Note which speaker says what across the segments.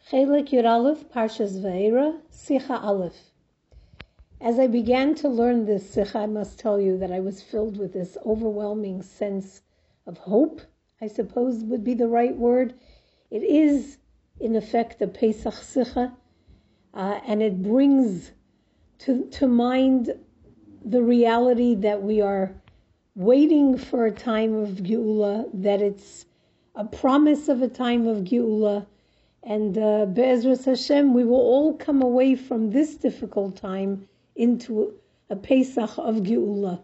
Speaker 1: Chelek Yud Aleph, Parshas Va'era, Sicha Aleph. As I began to learn this Sicha, I must tell you that I was filled with this overwhelming sense of hope, I suppose would be the right word. It is, in effect, a Pesach Sicha, and it brings to mind the reality that we are waiting for a time of Geula, that it's a promise of a time of Geula, and Be'ezras Hashem, we will all come away from this difficult time into a Pesach of Geula.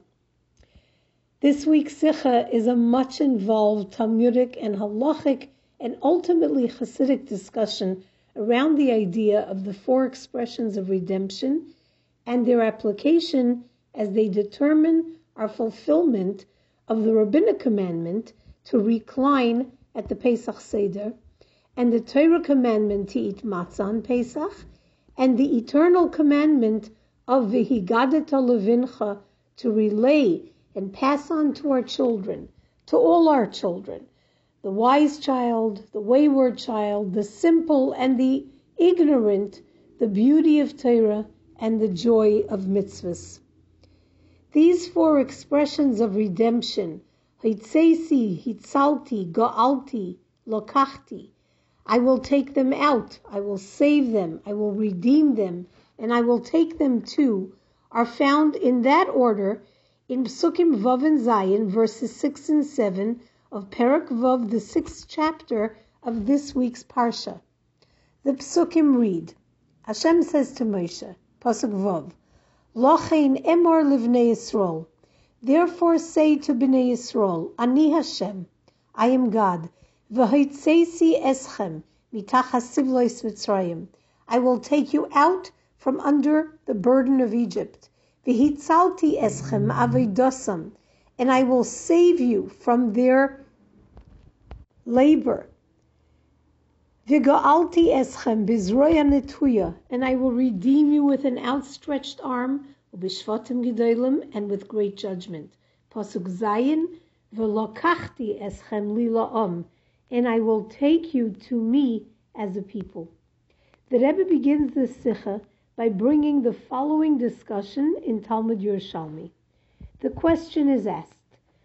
Speaker 1: This week's Sicha is a much involved Talmudic and halachic and ultimately Hasidic discussion around the idea of the four expressions of redemption and their application as they determine our fulfillment of the rabbinic commandment to recline at the Pesach Seder, and the Torah commandment to eat matzah on Pesach, and the eternal commandment of V'higadeta levincha to relay and pass on to our children, to all our children, the wise child, the wayward child, the simple and the ignorant, the beauty of Torah and the joy of mitzvahs. These four expressions of redemption, Hitzesi, Hitzalti, Ga'alti, Lokachti, I will take them out, I will save them, I will redeem them, and I will take them too, are found in that order in Psukim Vav and Zayin, verses 6 and 7 of Perek Vav, the 6th chapter of this week's Parsha. The Psukim read, Hashem says to Moshe, Pasuk Vav, Lochein emor livnei Yisrael, therefore say to Bnei Yisrael, Ani Hashem, I am God, V'hitzesi eschem mitachas sivlois Mitzrayim, I will take you out from under the burden of Egypt. V'hitzalti eschem avidosam, and I will save you from their labor. V'ga'alti eschem bizroya netuya, and I will redeem you with an outstretched arm, u'bishvatim gedolim, and with great judgment. Pasuk Zayin, v'lokachti eschem li la'am, and I will take you to me as a people. The Rebbe begins this Sicha by bringing the following discussion in Talmud Yerushalmi. The question is asked,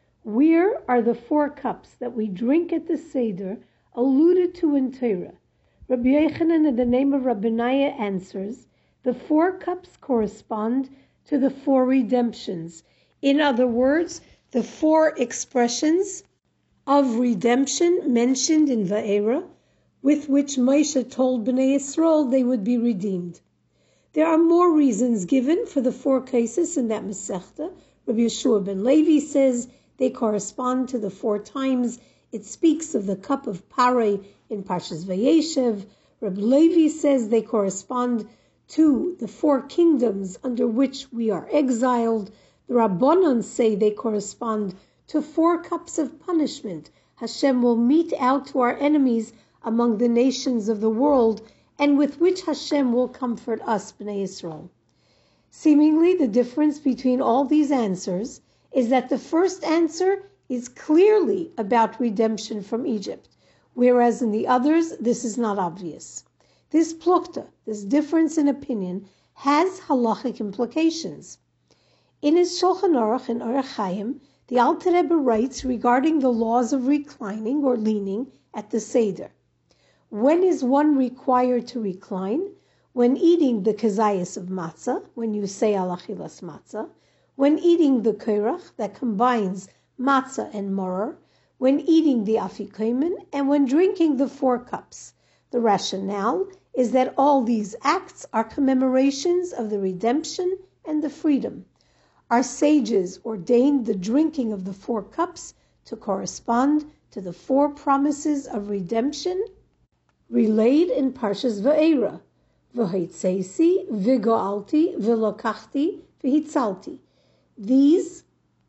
Speaker 1: where are the four cups that we drink at the Seder alluded to in Torah? Rabbi Yochanan, in the name of Rabbi Naya, answers, the four cups correspond to the four redemptions. In other words, the four expressions of redemption mentioned in Va'era, with which Moshe told Bnei Yisrael they would be redeemed. There are more reasons given for the four cases in that Masechta. Rabbi Yeshua ben Levi says they correspond to the four times it speaks of the cup of Parei in Parshas Vayeshev. Rabbi Levi says they correspond to the four kingdoms under which we are exiled. The Rabbanon say they correspond to four cups of punishment Hashem will mete out to our enemies among the nations of the world, and with which Hashem will comfort us, Bnei Yisrael. Seemingly, the difference between all these answers is that the first answer is clearly about redemption from Egypt, whereas in the others, this is not obvious. This plukta, this difference in opinion, has halachic implications. In his Shulchan Aruch and Orach Chaim, the Alter Rebbe writes regarding the laws of reclining or leaning at the Seder. When is one required to recline? When eating the kezayis of matzah, when you say al achilas matzah, when eating the kerach that combines matzah and maror, when eating the afikomen, and when drinking the four cups. The rationale is that all these acts are commemorations of the redemption and the freedom. Our sages ordained the drinking of the four cups to correspond to the four promises of redemption relayed in Parshas Va'era, V'hitzesi, V'go'alti, V'lokachti, V'hitzalti. These,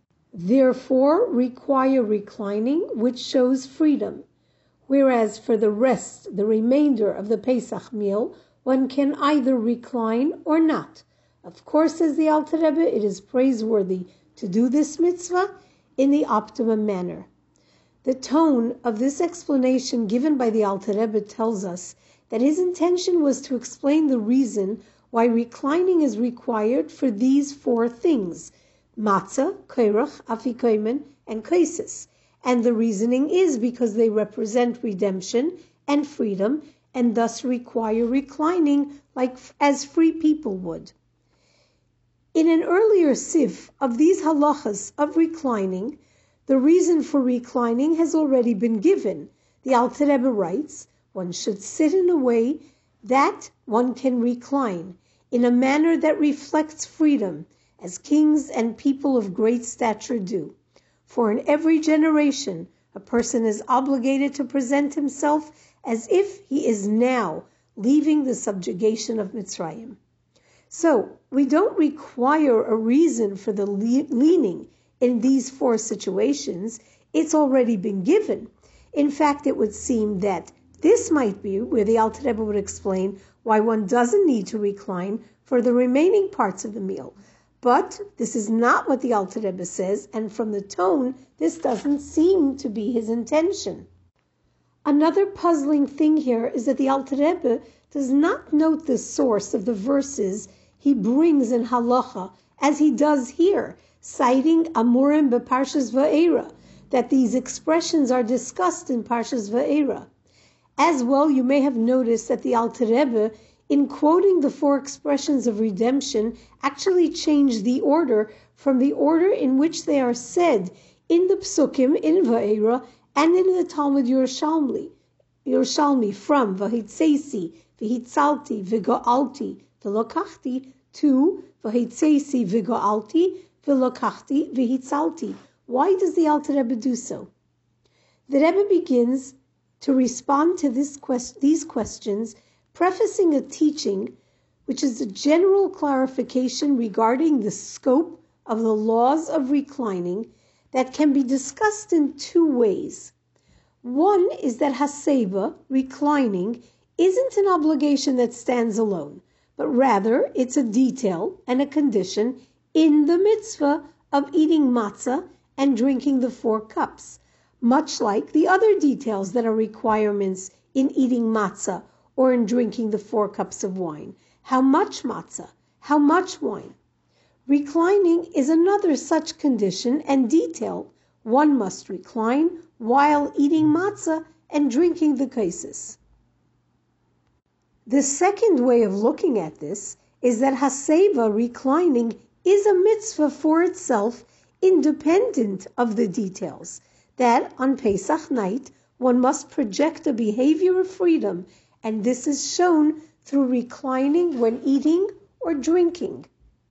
Speaker 1: therefore, require reclining, which shows freedom, whereas for the rest, the remainder of the Pesach meal, one can either recline or not. Of course, says the Alter Rebbe, it is praiseworthy to do this mitzvah in the optimum manner. The tone of this explanation given by the Alter Rebbe tells us that his intention was to explain the reason why reclining is required for these four things: matzah, koirach, afikomen, and kaisis. And the reasoning is because they represent redemption and freedom, and thus require reclining like as free people would. In an earlier sif of these halachas of reclining, the reason for reclining has already been given. The Alter Rebbe writes, one should sit in a way that one can recline, in a manner that reflects freedom, as kings and people of great stature do. For in every generation, a person is obligated to present himself as if he is now leaving the subjugation of Mitzrayim. So, we don't require a reason for the leaning in these four situations. It's already been given. In fact, it would seem that this might be where the Alter Rebbe would explain why one doesn't need to recline for the remaining parts of the meal. But this is not what the Alter Rebbe says, and from the tone, this doesn't seem to be his intention. Another puzzling thing here is that the Alter Rebbe does not note the source of the verses he brings in halacha, as he does here, citing Amurim beParshas Va'era, that these expressions are discussed in Parshas Va'era. As well, you may have noticed that the Alter Rebbe, in quoting the four expressions of redemption, actually changed the order from the order in which they are said in the Psukim in Va'era and in the Talmud Yerushalmi from Vahitseisi, Vihitzalti, Vigoalti, Vilokachti to Vahitseisi, Vigoalti, Vilokachti, Vihitzalti. Why does the Alter Rebbe do so? The Rebbe begins to respond to these questions, prefacing a teaching which is a general clarification regarding the scope of the laws of reclining that can be discussed in two ways. One is that haseba, reclining, isn't an obligation that stands alone, but rather it's a detail and a condition in the mitzvah of eating matzah and drinking the 4 cups, much like the other details that are requirements in eating matzah or in drinking the 4 cups of wine. How much matzah? How much wine? Reclining is another such condition and detail. One must recline while eating matzah and drinking the kaisis. The second way of looking at this is that haseva, reclining, is a mitzvah for itself, independent of the details, that on Pesach night one must project a behavior of freedom, and this is shown through reclining when eating or drinking.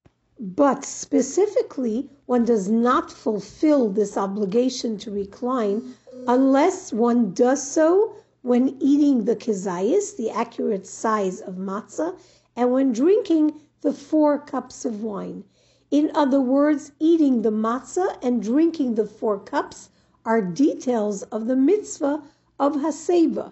Speaker 1: But specifically, one does not fulfill this obligation to recline unless one does so when eating the kezayis, the accurate size of matzah, and when drinking the 4 cups of wine. In other words, eating the matzah and drinking the 4 cups are details of the mitzvah of haseba.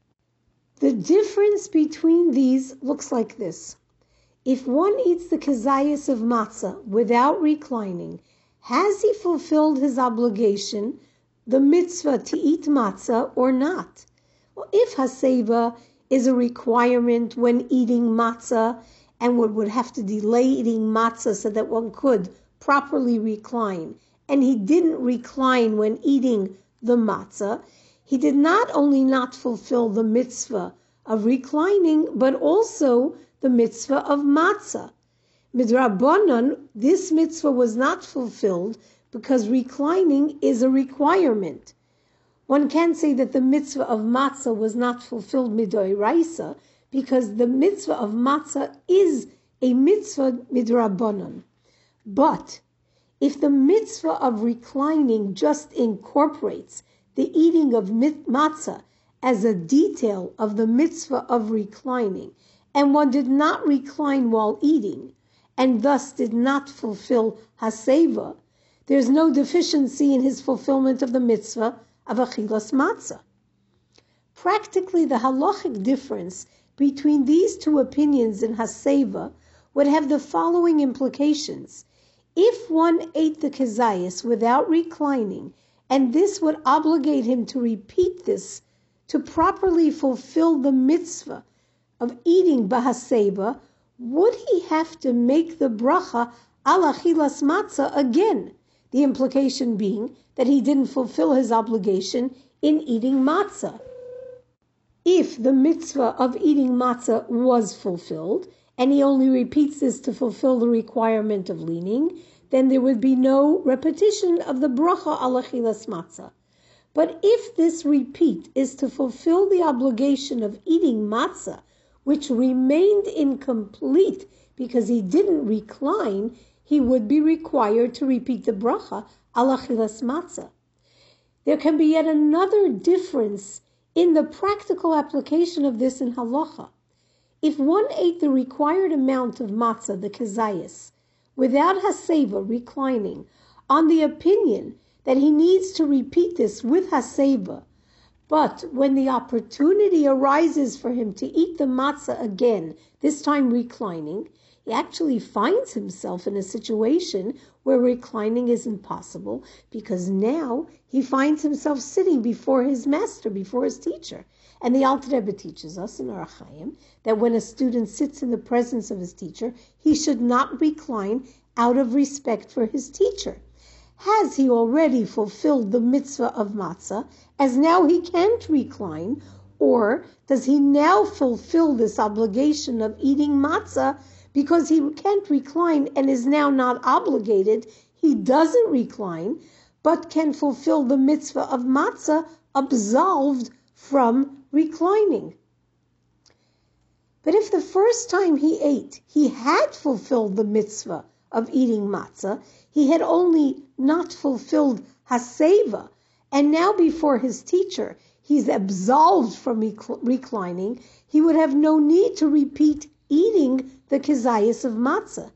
Speaker 1: The difference between these looks like this. If one eats the kezayis of matzah without reclining, has he fulfilled his obligation, the mitzvah to eat matzah, or not? Well, if haseba is a requirement when eating matzah, and one would have to delay eating matzah so that one could properly recline, and he didn't recline when eating the matzah, he did not only not fulfill the mitzvah of reclining, but also the mitzvah of matzah. Midrabanan, this mitzvah was not fulfilled because reclining is a requirement. One can say that the mitzvah of matzah was not fulfilled midoraisa because the mitzvah of matzah is a mitzvah midrabanan. But if the mitzvah of reclining just incorporates the eating of matzah as a detail of the mitzvah of reclining, and one did not recline while eating, and thus did not fulfill haseva, there's no deficiency in his fulfillment of the mitzvah of achilas matzah. Practically, the halachic difference between these two opinions in haseva would have the following implications. If one ate the kezayis without reclining and this would obligate him to repeat this to properly fulfill the mitzvah of eating bahaseba, would he have to make the bracha al achilas matzah again? The implication being that he didn't fulfill his obligation in eating matzah. If the mitzvah of eating matzah was fulfilled, and he only repeats this to fulfill the requirement of leaning, then there would be no repetition of the bracha al achilas matzah. But if this repeat is to fulfill the obligation of eating matzah, which remained incomplete because he didn't recline, he would be required to repeat the bracha al achilas matzah. There can be yet another difference in the practical application of this in halacha. If one ate the required amount of matzah, the kezayis, without haseva, reclining, on the opinion that he needs to repeat this with haseva, but when the opportunity arises for him to eat the matzah again, this time reclining, he actually finds himself in a situation where reclining isn't possible, because now he finds himself sitting before his master, before his teacher. And the Alter Rebbe teaches us in Orach Chaim that when a student sits in the presence of his teacher, he should not recline out of respect for his teacher. Has he already fulfilled the mitzvah of matzah, as now he can't recline, or does he now fulfill this obligation of eating matzah because he can't recline and is now not obligated? He doesn't recline, but can fulfill the mitzvah of matzah, absolved from reclining. But if the first time he ate, he had fulfilled the mitzvah of eating matzah, he had only not fulfilled haseva, and now before his teacher he's absolved from reclining, he would have no need to repeat eating the kezayis of matzah.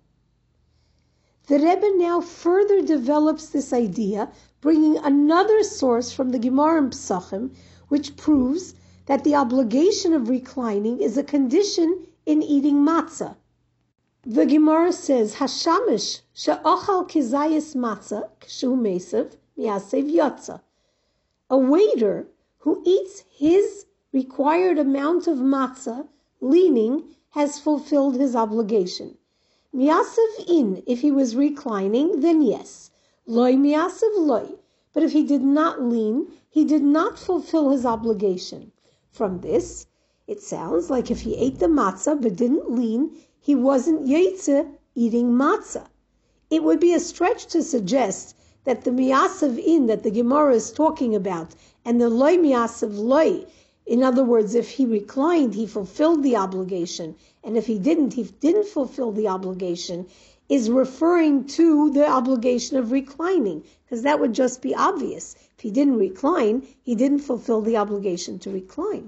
Speaker 1: The Rebbe now further develops this idea, bringing another source from the Gemara in Pesachim, which proves that the obligation of reclining is a condition in eating matzah. The Gemara says, Hashamish she'ochal kezayis matzah kshu mesev miyasev yotza. A waiter who eats his required amount of matzah, leaning, has fulfilled his obligation. Miyasev in, if he was reclining, then yes. Loi miyasev loi. But if he did not lean, he did not fulfill his obligation. From this, it sounds like if he ate the matzah but didn't lean, he wasn't yetze eating matzah. It would be a stretch to suggest that the miyasav in that the Gemara is talking about and the loy miyasav loy, in other words, if he reclined, he fulfilled the obligation, and if he didn't fulfill the obligation, is referring to the obligation of reclining, because that would just be obvious. If he didn't recline, he didn't fulfill the obligation to recline.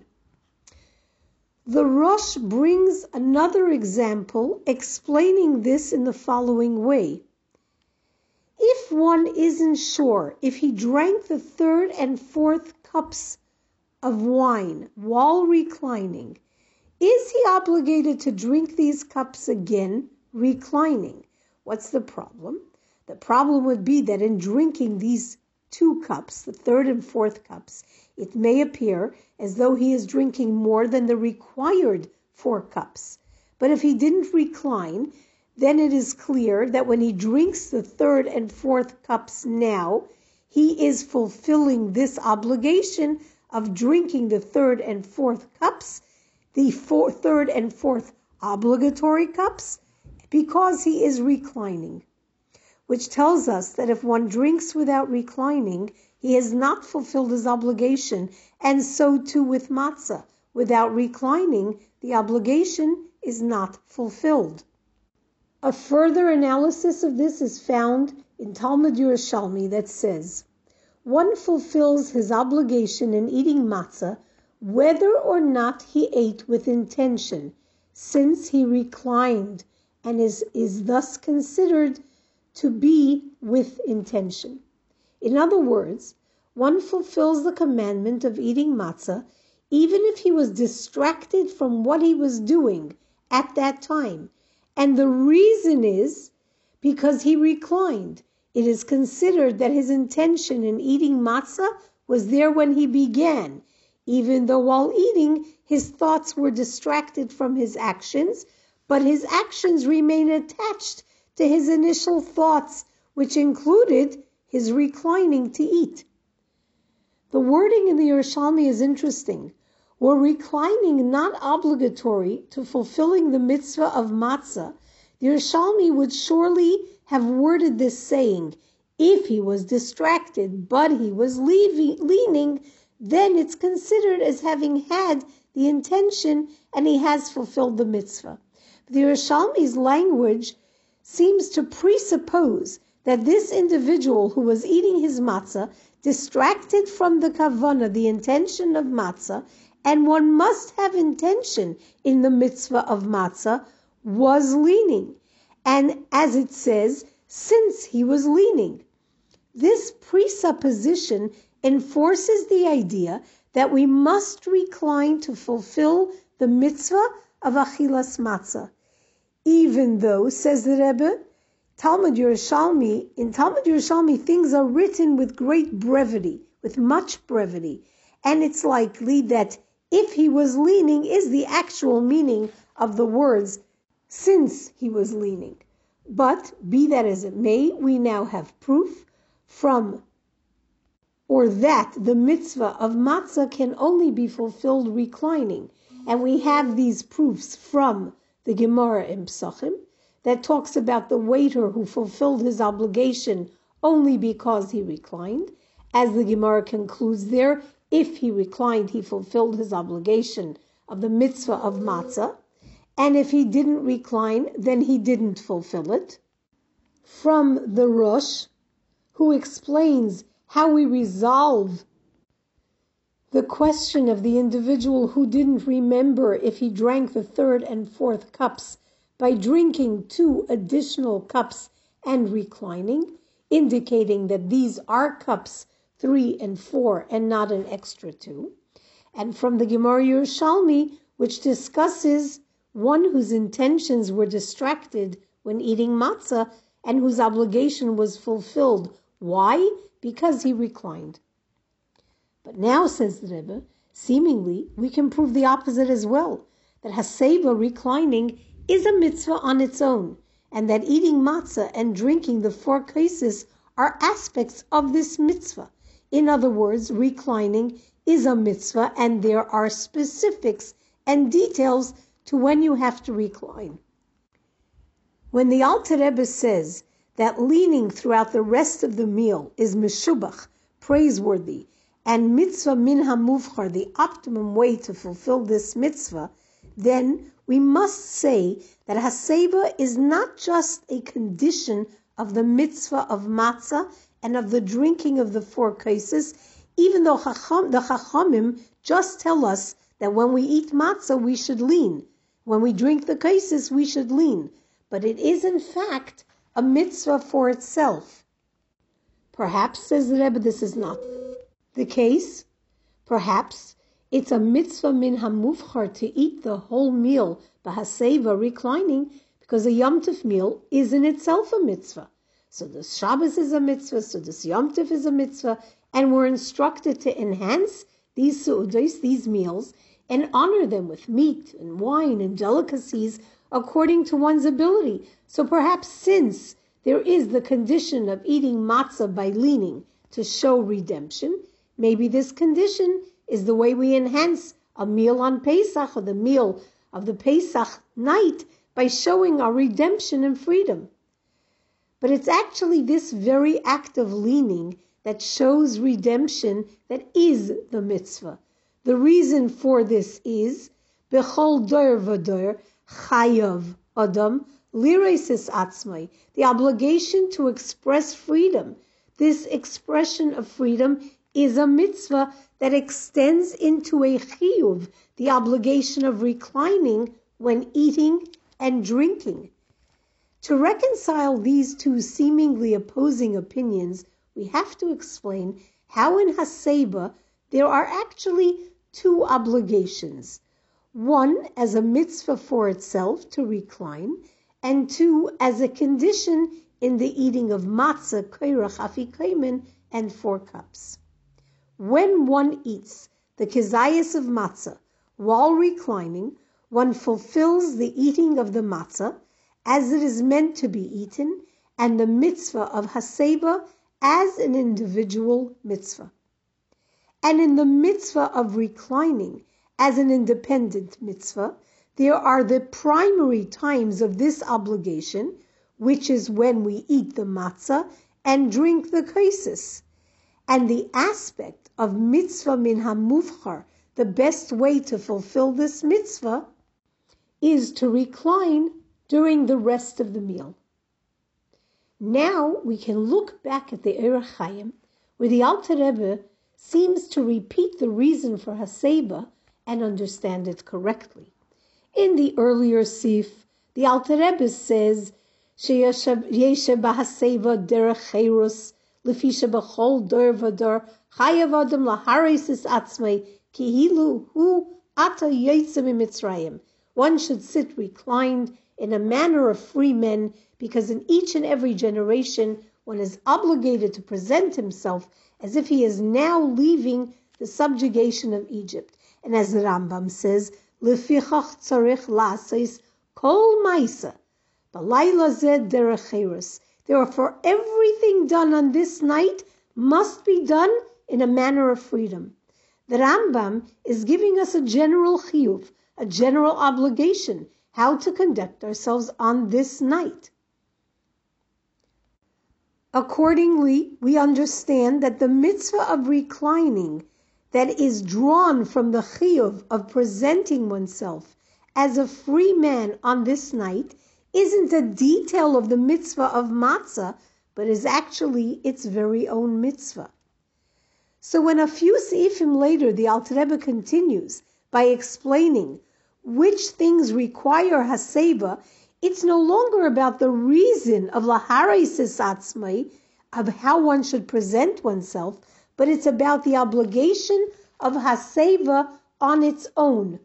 Speaker 1: The Rosh brings another example explaining this in the following way. If one isn't sure if he drank the third and fourth cups of wine while reclining, is he obligated to drink these cups again reclining? What's the problem? The problem would be that in drinking these 2 cups, the third and fourth cups, it may appear as though he is drinking more than the required 4 cups. But if he didn't recline, then it is clear that when he drinks the third and fourth cups now, he is fulfilling this obligation of drinking the third and fourth cups, the third and fourth obligatory cups, because he is reclining. Which tells us that if one drinks without reclining, he has not fulfilled his obligation, and so too with matzah. Without reclining, the obligation is not fulfilled. A further analysis of this is found in Talmud Yerushalmi that says, one fulfills his obligation in eating matzah whether or not he ate with intention, since he reclined, and is thus considered to be with intention. In other words, one fulfills the commandment of eating matzah even if he was distracted from what he was doing at that time. And the reason is because he reclined. it is considered that his intention in eating matzah was there when he began, even though while eating, his thoughts were distracted from his actions, but his actions remain attached to his initial thoughts, which included his reclining to eat. The wording in the Yerushalmi is interesting. Were reclining not obligatory to fulfilling the mitzvah of matzah, the Yerushalmi would surely have worded this saying, if he was distracted but he was leaning, then it's considered as having had the intention and he has fulfilled the mitzvah. The Yerushalmi's language seems to presuppose that this individual who was eating his matzah, distracted from the kavanah, the intention of matzah, and one must have intention in the mitzvah of matzah, was leaning. And as it says, since he was leaning. This presupposition enforces the idea that we must recline to fulfill the mitzvah of achilas matzah. Even though, says the Rebbe, in Talmud Yerushalmi, things are written with great brevity, with much brevity, and it's likely that if he was leaning is the actual meaning of the words, since he was leaning. But, be that as it may, we now have proof that the mitzvah of matzah can only be fulfilled reclining, and we have these proofs from the Gemara in Psachim, that talks about the waiter who fulfilled his obligation only because he reclined. As the Gemara concludes there, if he reclined, he fulfilled his obligation of the mitzvah of matzah, and if he didn't recline, then he didn't fulfill it. From the Rosh, who explains how we resolve the question of the individual who didn't remember if he drank the third and fourth cups by drinking 2 additional cups and reclining, indicating that these are cups 3 and 4 and not an extra 2. And from the Gemara Yerushalmi, which discusses one whose intentions were distracted when eating matzah and whose obligation was fulfilled. Why? Because he reclined. But now, says the Rebbe, seemingly we can prove the opposite as well, that haseba, reclining, is a mitzvah on its own, and that eating matzah and drinking the 4 kaisis are aspects of this mitzvah. In other words, reclining is a mitzvah, and there are specifics and details to when you have to recline. When the Alter Rebbe says that leaning throughout the rest of the meal is meshubach, praiseworthy, and mitzvah min hamuvchar, the optimum way to fulfill this mitzvah, then we must say that haseba is not just a condition of the mitzvah of matzah and of the drinking of the 4 kaisis, even though the Chachamim just tell us that when we eat matzah we should lean. When we drink the kaisis we should lean. But it is in fact a mitzvah for itself. Perhaps, says the Rebbe, this is not the case. Perhaps it's a mitzvah min hamuvchar to eat the whole meal, b'haseva, reclining, because a Yom Tov meal is in itself a mitzvah. So the Shabbos is a mitzvah, so this Yom Tov is a mitzvah, and we're instructed to enhance these su'udos, these meals, and honor them with meat and wine and delicacies according to one's ability. So perhaps since there is the condition of eating matzah by leaning to show redemption, maybe this condition is the way we enhance a meal on Pesach, or the meal of the Pesach night, by showing our redemption and freedom. But it's actually this very act of leaning that shows redemption that is the mitzvah. The reason for this is, Bechol dor v'dor chayav adam liresis atzmai, the obligation to express freedom. This expression of freedom is a mitzvah that extends into a chiyuv, the obligation of reclining when eating and drinking. To reconcile these 2 seemingly opposing opinions, we have to explain how in haseba there are actually 2 obligations. One as a mitzvah for itself to recline, and 2 as a condition in the eating of matzah, koirach, afikomen, and 4 cups. When one eats the kezayis of matzah while reclining, one fulfills the eating of the matzah as it is meant to be eaten, and the mitzvah of haseba as an individual mitzvah. And in the mitzvah of reclining as an independent mitzvah, there are the primary times of this obligation, which is when we eat the matzah and drink the kaisis. And the aspect of mitzvah min hamuvchar, the best way to fulfill this mitzvah, is to recline during the rest of the meal. Now we can look back at the Orach Chaim, where the Alter Rebbe seems to repeat the reason for haseba and understand it correctly. In the earlier sif, the Alter Rebbe says, "Sheyeshe b'haseba derech cherus, lefi shebachol dor v'dor, chayav adam laharis es atzmei, kihilu hu ata yotze miMitzrayim." One should sit reclined in a manner of free men, because in each and every generation one is obligated to present himself as if he is now leaving the subjugation of Egypt. And as the Rambam says, "Lefichach tzarich la'asos kol ma'isa b'layla zeh derech cherus." Therefore, everything done on this night must be done in a manner of freedom. The Rambam is giving us a general chiyuv, a general obligation, how to conduct ourselves on this night. Accordingly, we understand that the mitzvah of reclining that is drawn from the chiyuv of presenting oneself as a free man on this night isn't a detail of the mitzvah of matzah, but is actually its very own mitzvah. So when a few seifim later the Alter Rebbe continues by explaining which things require haseba, it's no longer about the reason of laharis es atzmai, of how one should present oneself, but it's about the obligation of haseba on its own.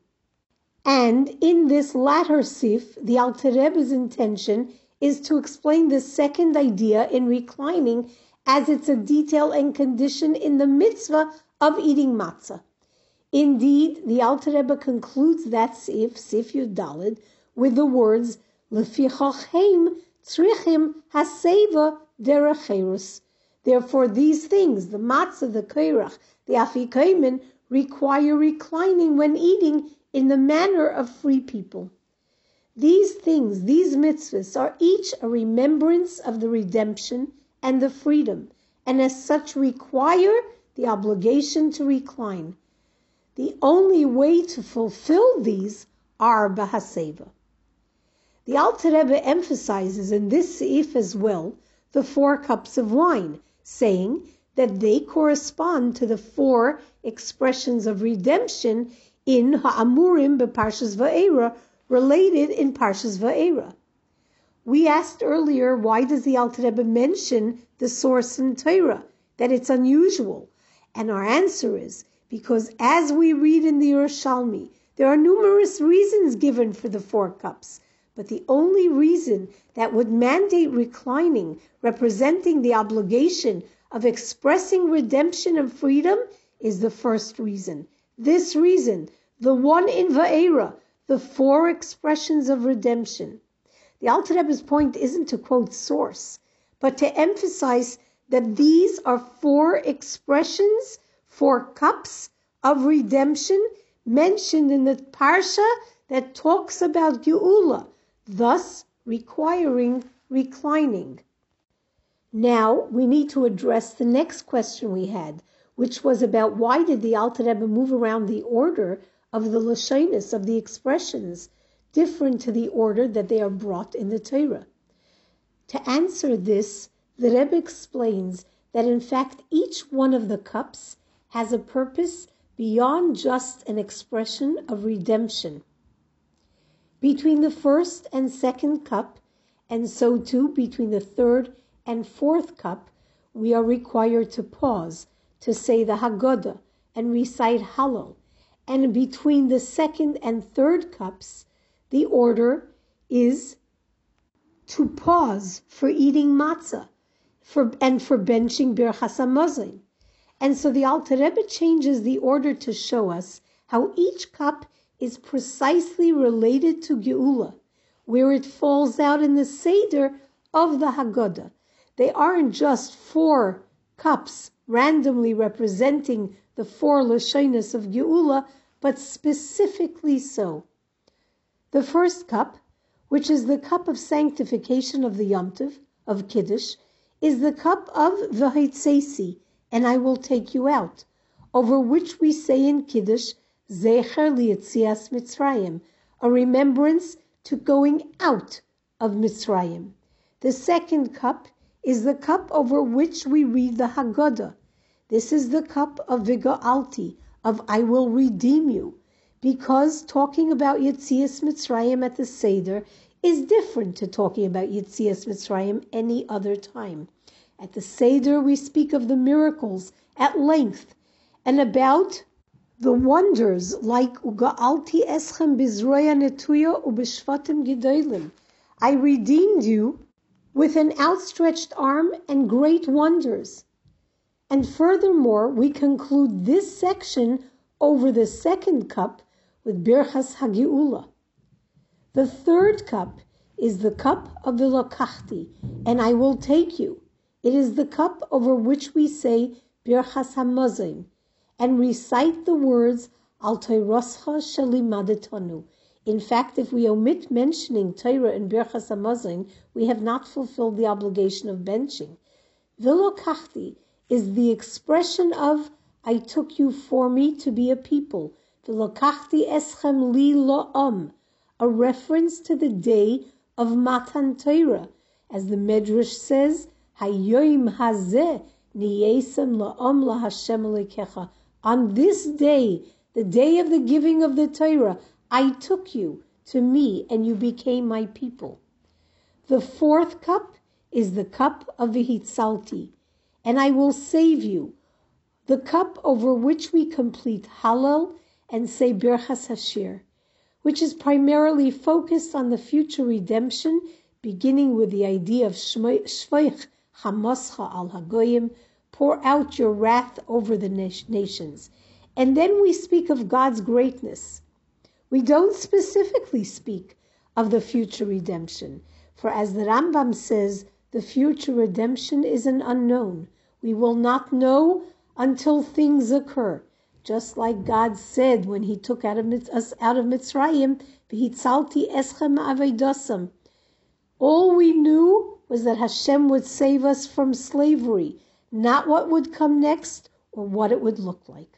Speaker 1: And in this latter sif, the Alter Rebbe's intention is to explain the second idea in reclining, as it's a detail and condition in the mitzvah of eating matzah. Indeed, the Alter Rebbe concludes that sif Yud Daled, with the words, "Lefichach heim tzrichim haseva derech cherus." Therefore, these things, the matzah, the koirach, the afikomen, require reclining when eating in the manner of free people. These things, these mitzvahs, are each a remembrance of the redemption and the freedom, and as such require the obligation to recline. The only way to fulfill these are b'haseva. The Alter Rebbe emphasizes in this seif as well the 4 cups of wine, saying that they correspond to the 4 expressions of redemption in Ha'amurim b'Parshas Va'era, related in Parshas Va'era. We asked earlier, why does the Alter Rebbe mention the source in Torah, that it's unusual? And our answer is, because as we read in the Yerushalmi, there are numerous reasons given for the 4 cups, but the only reason that would mandate reclining, representing the obligation of expressing redemption and freedom, is the first reason. This reason, the one in Va'era, the 4 expressions of redemption. The Alter Rebbe's point isn't to quote source, but to emphasize that these are 4 expressions, 4 cups of redemption mentioned in the parsha that talks about Geula, thus requiring reclining. Now we need to address the next question we had, which was about why did the Alter Rebbe move around the order of the lashonos, of the expressions, different to the order that they are brought in the Torah. To answer this, the Rebbe explains that in fact each one of the cups has a purpose beyond just an expression of redemption. Between the first and second cup, and so too between the third and fourth cup, we are required to pause, to say the Haggadah and recite Hallel. And between the second and third cups, the order is to pause for eating matzah and for benching Birchas Hamazon. And so the Alter Rebbe changes the order to show us how each cup is precisely related to Geula, where it falls out in the Seder of the Haggadah. They aren't just 4 cups randomly representing the 4 Lashonos of Geula, but specifically so. The first cup, which is the cup of sanctification of the Yom Tov, of Kiddush, is the cup of V'hitzesi, and I will take you out, over which we say in Kiddush, Zecher li'yetzias Mitzrayim, a remembrance to going out of Mitzrayim. The second cup is the cup over which we read the Haggadah. This is the cup of Viga'alti, of I will redeem you, because talking about Yetzias Mitzrayim at the Seder is different to talking about Yetzias Mitzrayim any other time. At the Seder, we speak of the miracles at length and about the wonders like Uga'alti eschem bizroya netuya ubishvatim gidolim. I redeemed you with an outstretched arm and great wonders. And furthermore, we conclude this section over the second cup with Birchas Hagiula. The third cup is the cup of the Lokachti, and I will take you. It is the cup over which we say Birchas Hamazon and recite the words Al Toiroscha Shelimadetanu. In fact, if we omit mentioning Torah and Birchas Hamazon, we have not fulfilled the obligation of benching. Vilokachti is the expression of I took you for me to be a people. Vilokachti eschem li lo'am, a reference to the day of Matan Torah. As the Medrash says, Hayoim hazeh niyesem lo'am laHashem Elokecha. On this day, the day of the giving of the Torah, I took you to me and you became my people. The fourth cup is the cup of V'hitzalti, and I will save you, the cup over which we complete Hallel and say Birchas Hashir, which is primarily focused on the future redemption, beginning with the idea of Shvoich Hamascha al Hagoyim, pour out your wrath over the nations. And then we speak of God's greatness. We don't specifically speak of the future redemption, for as the Rambam says, the future redemption is an unknown. We will not know until things occur. Just like God said when he took us out of Mitzrayim, V'hitzalti eschem aveidosam. All we knew was that Hashem would save us from slavery, not what would come next or what it would look like.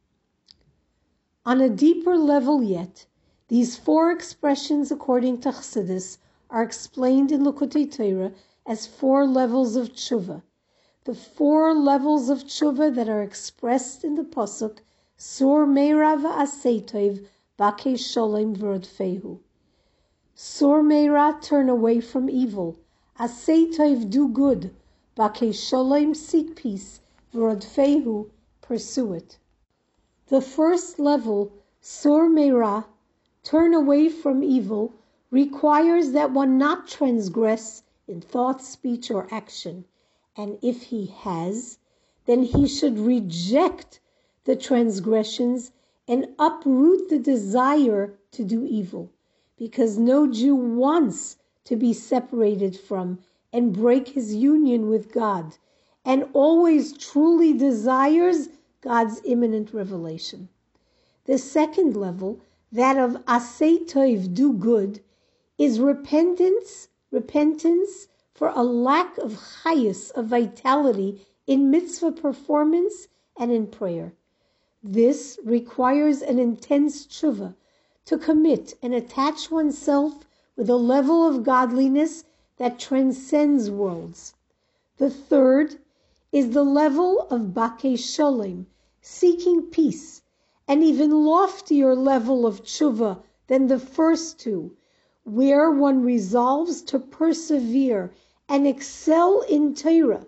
Speaker 1: On a deeper level yet, these 4 expressions according to Chassidus are explained in Likutei Torah as 4 levels of tshuva. The 4 levels of tshuva that are expressed in the pasuk Sur Meira v'asei tov bakei sholem v'rodfehu. Sur Meira, turn away from evil. Asei tov, do good. Bakei sholem, seek peace. V'rodfehu, pursue it. The first level, Sur Meira, turn away from evil, requires that one not transgress in thought, speech, or action. And if he has, then he should reject the transgressions and uproot the desire to do evil, because no Jew wants to be separated from and break his union with God, and always truly desires God's imminent revelation. The second level, that of Asei Tov, do good, is repentance for a lack of chayus, of vitality in mitzvah performance and in prayer. This requires an intense tshuva to commit and attach oneself with a level of godliness that transcends worlds. The third is the level of bakei sholem, seeking peace, an even loftier level of tshuva than the first 2, where one resolves to persevere and excel in Torah,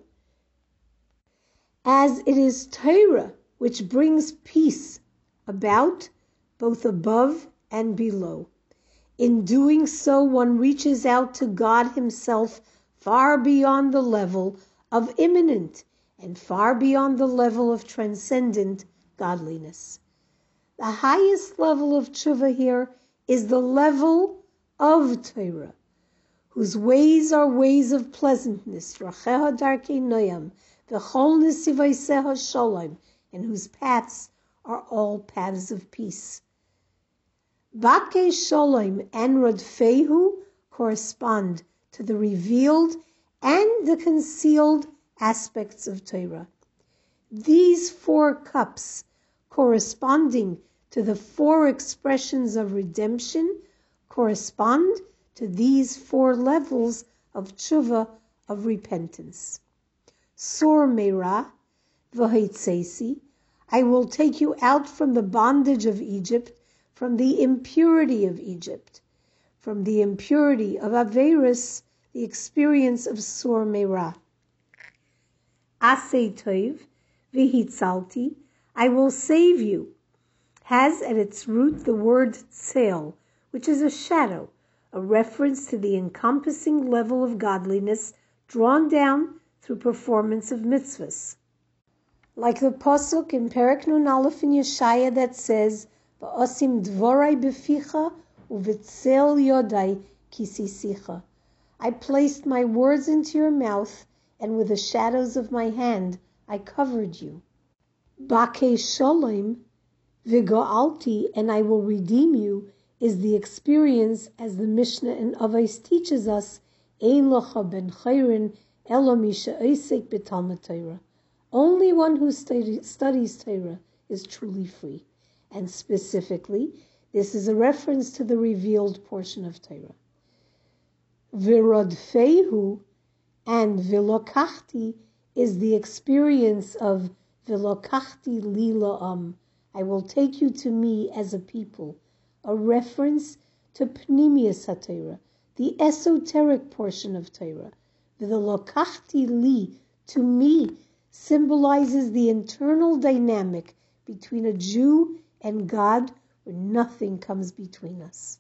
Speaker 1: as it is Torah which brings peace about, both above and below. In doing so, one reaches out to God himself far beyond the level of immanent and far beyond the level of transcendent godliness. The highest level of tshuva here is the level of Torah, whose ways are ways of pleasantness, Racheha darkei noyam, v'chol nesivaiseha shalom, and whose paths are all paths of peace. Bakei Shalom and Rodfehu correspond to the revealed and the concealed aspects of Torah. These four cups, corresponding to the four expressions of redemption, correspond to these four levels of tshuva, of repentance. Sor Meira v'hoitzesi, I will take you out from the bondage of Egypt, from the impurity of Egypt, from the impurity of Averis, the experience of Sor Meira. Asei Tov v'hitzalti, I will save you, has at its root the word tzel, which is a shadow, a reference to the encompassing level of godliness drawn down through performance of mitzvahs. Like the pasuk in Perek Nun Aleph in Yeshaya that says, "Va'osim dvorai beficha uv'tzel yodai kisisicha." I placed my words into your mouth, and with the shadows of my hand I covered you. Bakei shalom v'go'alti, and I will redeem you, is the experience, as the Mishnah in Avos teaches us, Ein locha ben chayrin elo mi she'osek b'talmud Torah. Only one who studies Torah is truly free. And specifically, this is a reference to the revealed portion of Torah. V'rodfehu and v'lokachti is the experience of v'lokachti li la'am. I will take you to me as a people, a reference to Pnimius HaTorah, the esoteric portion of Torah. V'lokachti li, to me, symbolizes the internal dynamic between a Jew and God, where nothing comes between us.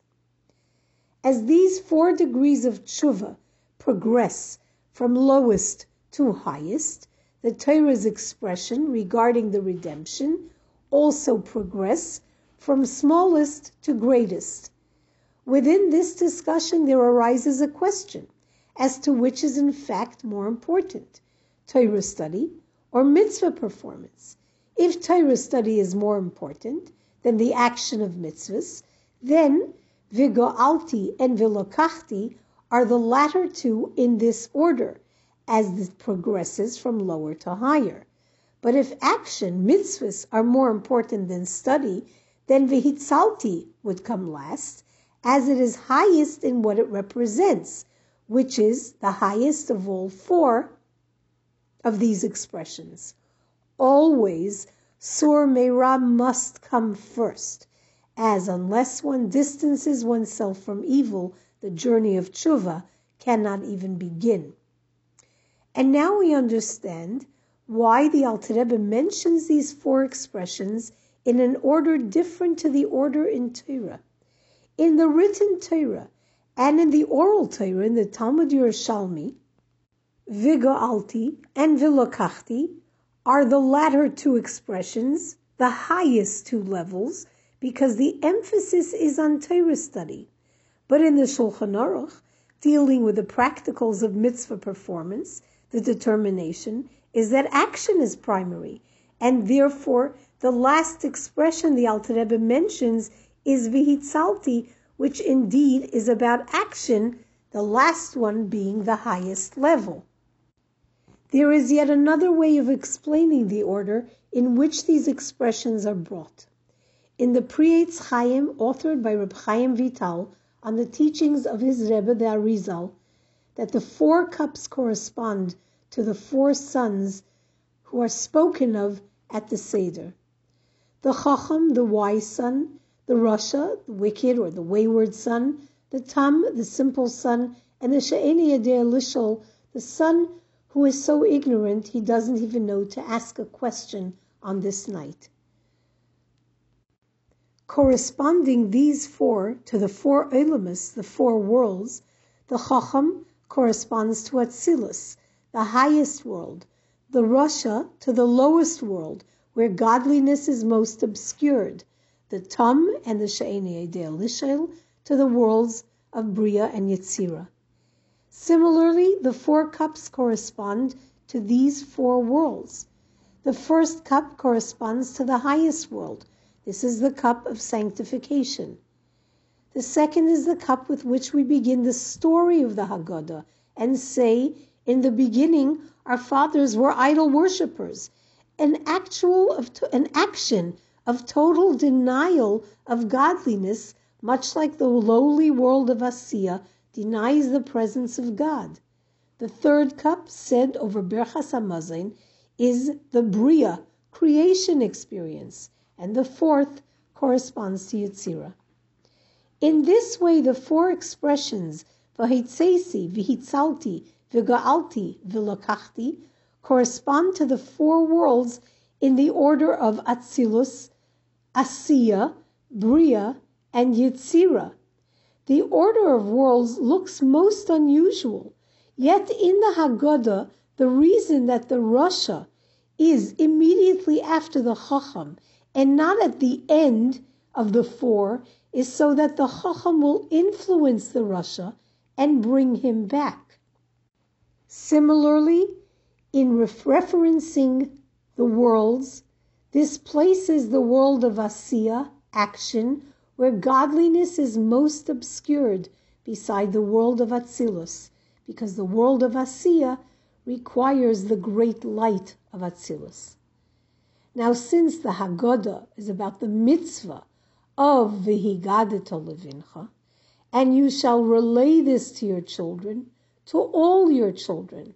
Speaker 1: As these 4 degrees of tshuva progress from lowest to highest, the Torah's expression regarding the redemption also progress from smallest to greatest. Within this discussion, there arises a question as to which is in fact more important, Torah study or mitzvah performance. If Torah study is more important than the action of mitzvahs, then v'go'alti and v'lokachti are the latter two in this order, as this progresses from lower to higher. But if action, mitzvahs, are more important than study, then v'hitzalti would come last, as it is highest in what it represents, which is the highest of all 4 of these expressions. Always, Sor Meira must come first, as unless one distances oneself from evil, the journey of tshuva cannot even begin. And now we understand why the Alter Rebbe mentions these 4 expressions in an order different to the order in Torah. In the written Torah and in the oral Torah, in the Talmud Yerushalmi, V'go'alti and v'lokachti are the latter 2 expressions, the highest 2 levels, because the emphasis is on Torah study. But in the Shulchan Aruch, dealing with the practicals of mitzvah performance, the determination is that action is primary, and therefore the last expression the Alter Rebbe mentions is v'hitzalti, which indeed is about action, the last one being the highest level. There is yet another way of explaining the order in which these expressions are brought. In the Pri Eitz Chaim, authored by Reb Chaim Vital on the teachings of his Rebbe, the Arizal, that the 4 cups correspond to the 4 sons who are spoken of at the Seder. The Chacham, the wise son, the Rasha, the wicked or the wayward son, the Tam, the simple son, and the She'eni Yodea Lishol, the son who is so ignorant he doesn't even know to ask a question on this night. corresponding these four to the four Olamus, the four worlds, the Chacham corresponds to Atzilus, the highest world, the Rasha to the lowest world, where godliness is most obscured, the Tam and the She'eni Yedei Lishel to the worlds of Bria and Yetzirah. Similarly, the four cups correspond to these four worlds. The first cup corresponds to the highest world. This is the cup of sanctification. The second is the cup with which we begin the story of the Haggadah and say, in the beginning, our fathers were idol worshippers. An action of total denial of godliness, much like the lowly world of Asiya denies the presence of God. The third cup, said over Berchas Hamazon, is the Bria, creation experience, and the fourth corresponds to Yetzirah. In this way, the four expressions, V'hitzesi, V'hitzalti, V'ga'alti, V'lokachti, correspond to the four worlds in the order of Atzilus, Asiya, Bria, and Yetzirah. The order of worlds looks most unusual, yet in the Haggadah, the reason that the Rasha is immediately after the Chacham and not at the end of the four is so that the Chacham will influence the Rasha and bring him back. Similarly, in referencing the worlds, this places the world of Asiya, action, where godliness is most obscured beside the world of Atzilus, because the world of Asiya requires the great light of Atzilus. Now, since the Haggadah is about the mitzvah of V'higadeto levincha, and you shall relay this to your children, to all your children,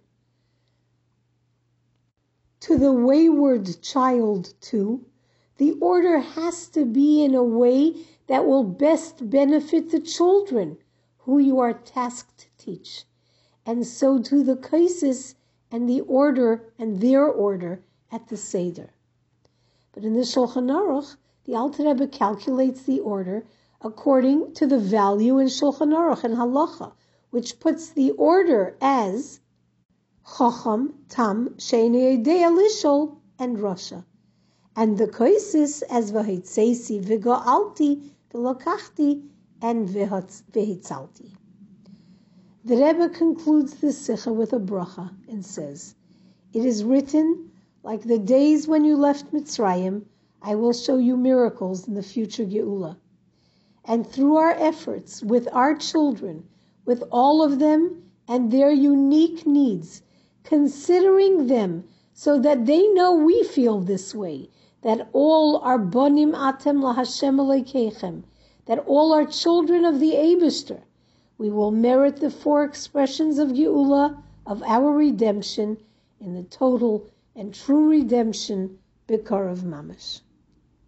Speaker 1: to the wayward child too, the order has to be in a way that will best benefit the children who you are tasked to teach. And so do the cases and the order and their order at the Seder. But in the Shulchan Aruch, the Alter Rebbe calculates the order according to the value in Shulchan Aruch and Halacha, which puts the order as Chacham, Tam, She'eni Yedei Lishol, and Rasha, and the Kaisis as V'hitzesi, V'ga'alti, V'lokachti, and V'hitzalti. The Rebbe concludes the Sikha with a bracha and says, "It is written, like the days when you left Mitzrayim, I will show you miracles in the future Geula. And through our efforts, with our children, with all of them and their unique needs, considering them so that they know we feel this way, that all are bonim atem laHashem Elokeichem, that all are children of the Eibishter, we will merit the four expressions of Geula, of our redemption, in the total and true redemption, Bikar of Mamash."